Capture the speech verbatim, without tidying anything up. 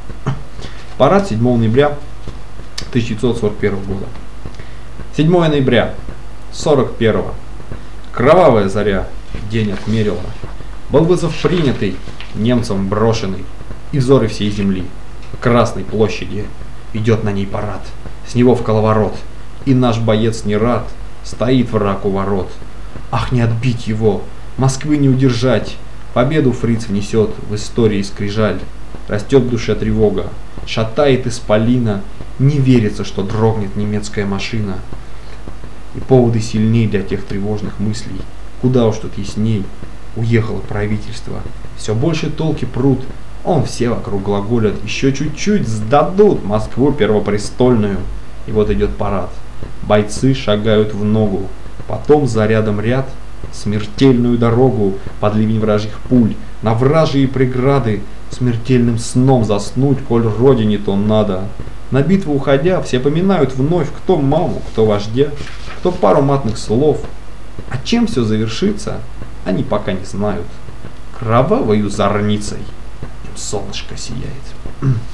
Парад седьмого ноября тысяча девятьсот сорок первого года. седьмого ноября сорок первого. Кровавая заря день отмерила. Был вызов принятый, немцам брошенный, и взоры всей земли. Красной площади идет на ней парад, с него в коловорот, и наш боец не рад, стоит враг у ворот. Ах, не отбить его, Москвы не удержать, победу фриц внесет в истории скрижаль. Растет в душе тревога, шатает исполина, не верится, что дрогнет немецкая машина. И поводы сильней для тех тревожных мыслей, куда уж тут ясней. Уехало правительство, все больше толки прут, он все вокруг глаголят, еще чуть-чуть сдадут Москву первопрестольную. И вот идет парад, бойцы шагают в ногу, потом за рядом ряд, смертельную дорогу под ливень вражьих пуль, на вражьи преграды, смертельным сном заснуть, коль родине то надо. На битву уходя, все поминают вновь, кто маму, кто вождя, кто пару матных слов. А чем все завершится, они пока не знают. Кровавою зорницей им солнышко сияет.